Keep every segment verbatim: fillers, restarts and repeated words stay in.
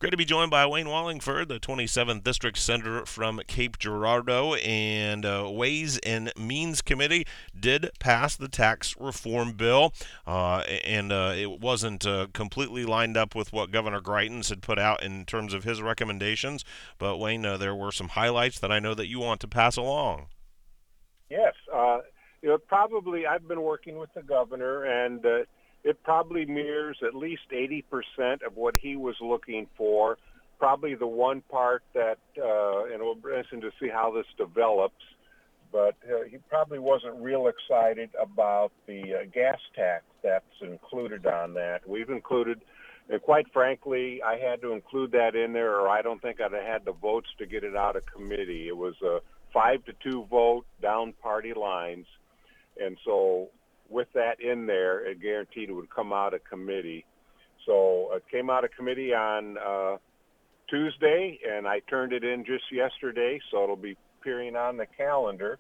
Great to be joined by Wayne Wallingford, the twenty-seventh District Senator from Cape Girardeau, and uh, Ways and Means Committee did pass the tax reform bill, uh, and uh, it wasn't uh, completely lined up with what Governor Greitens had put out in terms of his recommendations. But Wayne, uh, there were some highlights that I know that you want to pass along. Yes, uh, you know, probably I've been working with the governor, and uh, it probably mirrors at least eighty percent of what he was looking for. Probably the one part that, uh, and we'll be interesting to see how this develops, but uh, he probably wasn't real excited about the uh, gas tax that's included on that. We've included, and quite frankly, I had to include that in there, or I don't think I'd have had the votes to get it out of committee. It was a five to two vote down party lines, and so with that in there, it guaranteed it would come out of committee. So it came out of committee on uh, Tuesday, and I turned it in just yesterday, so it'll be appearing on the calendar.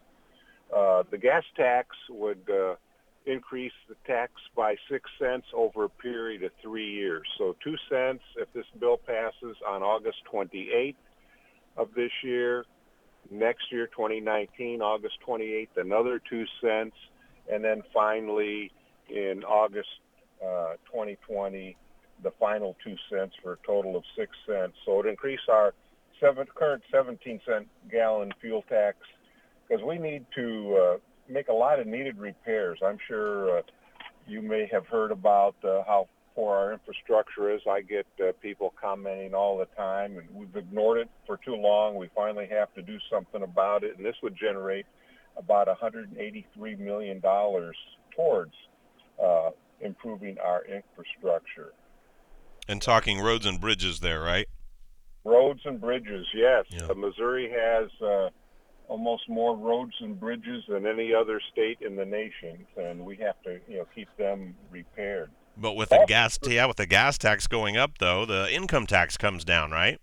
Uh, the gas tax would uh, increase the tax by six cents over a period of three years. So two cents if this bill passes on August twenty-eighth of this year. Next year, twenty nineteen, August twenty-eighth, another two cents, and then finally in August uh, twenty twenty, the final two cents for a total of six cents. So it increased our seven, current seventeen cent gallon fuel tax because we need to uh, make a lot of needed repairs. I'm sure uh, you may have heard about uh, how poor our infrastructure is. I get uh, people commenting all the time, and we've ignored it for too long. We finally have to do something about it, and this would generate about one hundred eighty-three million dollars towards uh, improving our infrastructure. And talking roads and bridges there, right? Roads and bridges, yes. Yeah. Uh, Missouri has uh, almost more roads and bridges than any other state in the nation, and we have to, you know, keep them repaired. But with the gas, yeah, with the gas tax going up, though, the income tax comes down, right?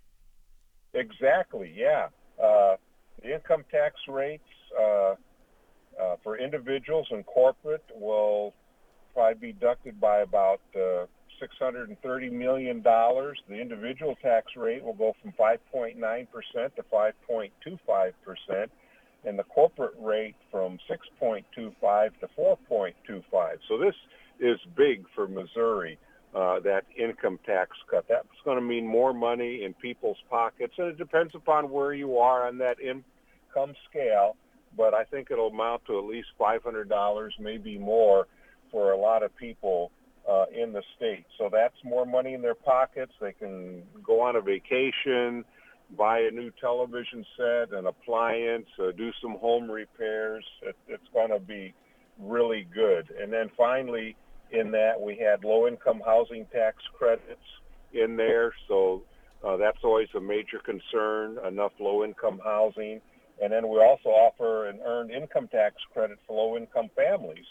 Exactly, yeah. Uh, the income tax rates uh, uh, for individuals and corporate will probably be deducted by about uh, six hundred thirty million dollars. The individual tax rate will go from five point nine percent to five point two five percent, and the corporate rate from six point two five to four point two five. So this is big for Missouri, uh, that income tax cut. That's going to mean more money in people's pockets, and it depends upon where you are on that income scale, but I think it'll amount to at least five hundred dollars, maybe more, for a lot of people uh, in the state. So that's more money in their pockets. They can go on a vacation, buy a new television set, an appliance, uh, do some home repairs. It, it's going to be really good. And then finally, in that, we had low-income housing tax credits in there, so uh, that's always a major concern, enough low-income housing. And then we also offer an earned income tax credit for low-income families.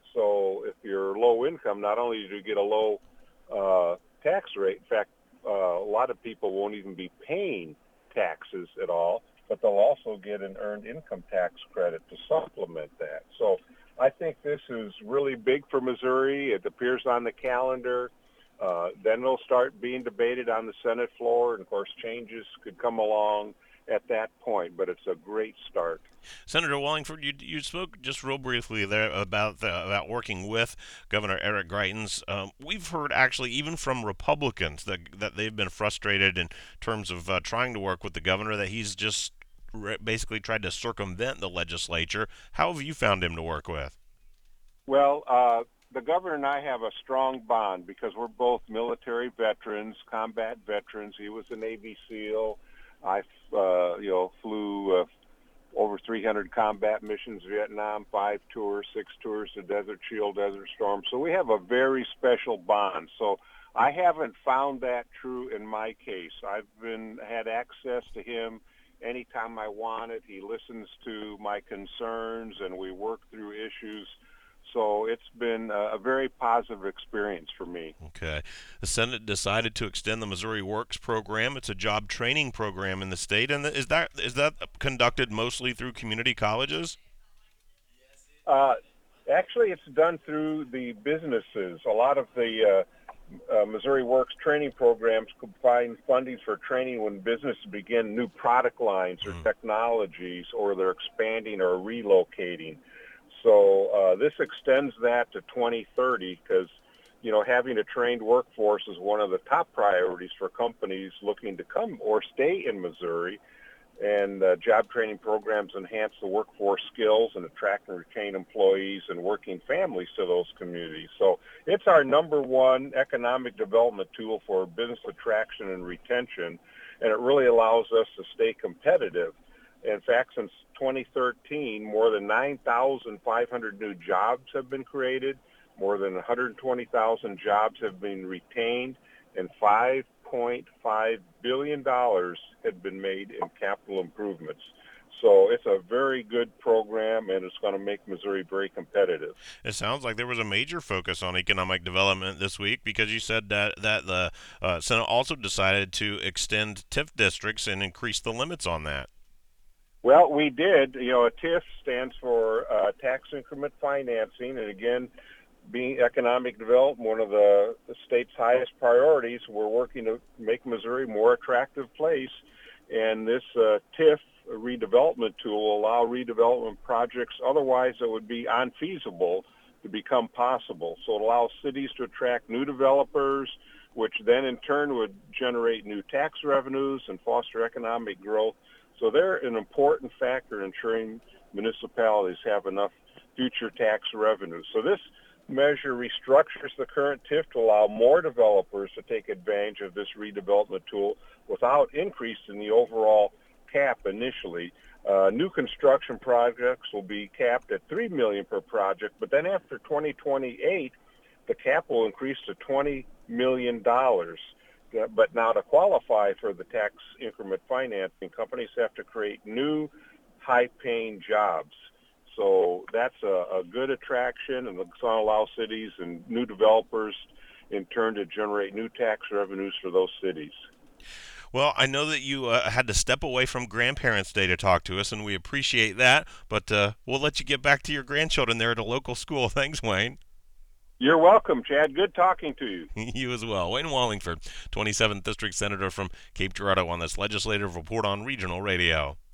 So if you're low income, not only do you get a low uh, tax rate, in fact, uh, a lot of people won't even be paying taxes at all, but they'll also get an earned income tax credit to supplement that. So I think this is really big for Missouri. It appears on the calendar. Uh, then it'll start being debated on the Senate floor, and of course changes could come along at that point, but it's a great start. Senator Wallingford, you you spoke just real briefly there about the, about working with Governor Eric Greitens. Um, we've heard actually even from Republicans that that they've been frustrated in terms of uh, trying to work with the governor, that he's just re- basically tried to circumvent the legislature. How have you found him to work with? Well, uh, the governor and I have a strong bond because we're both military veterans, combat veterans. He was a Navy SEAL. I, uh, you know, flew uh, over three hundred combat missions, Vietnam, five tours, six tours to Desert Shield, Desert Storm. So we have a very special bond. So I haven't found that true in my case. I've been had access to him anytime I want it. He listens to my concerns, and we work through issues. So it's been a very positive experience for me. Okay. The Senate decided to extend the Missouri Works program. It's a job training program in the state, and is that is that conducted mostly through community colleges? Uh, actually, it's done through the businesses. A lot of the uh, uh, Missouri Works training programs combine funding for training when businesses begin new product lines or Mm. technologies, or they're expanding or relocating. So uh, this extends that to twenty thirty because, you know, having a trained workforce is one of the top priorities for companies looking to come or stay in Missouri. And uh, job training programs enhance the workforce skills and attract and retain employees and working families to those communities. So it's our number one economic development tool for business attraction and retention, and it really allows us to stay competitive. In fact, since twenty thirteen, more than nine thousand five hundred new jobs have been created, more than one hundred twenty thousand jobs have been retained, and five point five billion dollars had been made in capital improvements. So it's a very good program, and it's going to make Missouri very competitive. It sounds like there was a major focus on economic development this week because you said that that the uh, Senate also decided to extend TIF districts and increase the limits on that. Well, we did. You know, a TIF stands for uh, tax increment financing, and again, being economic development, one of the, the state's highest priorities, we're working to make Missouri a more attractive place. And this uh, TIF redevelopment tool will allow redevelopment projects otherwise that would be unfeasible to become possible. So it allows cities to attract new developers, which then in turn would generate new tax revenues and foster economic growth. So they're an important factor in ensuring municipalities have enough future tax revenues. So this measure restructures the current TIF to allow more developers to take advantage of this redevelopment tool without increasing the overall cap initially. Uh, new construction projects will be capped at three million dollars per project, but then after twenty twenty-eight, the cap will increase to twenty million dollars. Uh, But now to qualify for the tax increment financing, companies have to create new high-paying jobs. So that's a, a good attraction, and it's going to allow cities and new developers in turn to generate new tax revenues for those cities. Well, I know that you uh, had to step away from Grandparents' Day to talk to us, and we appreciate that. But uh, we'll let you get back to your grandchildren there at a local school. Thanks, Wayne. You're welcome, Chad. Good talking to you. You as well. Wayne Wallingford, twenty-seventh District Senator from Cape Girardeau, on this Legislative Report on Regional Radio.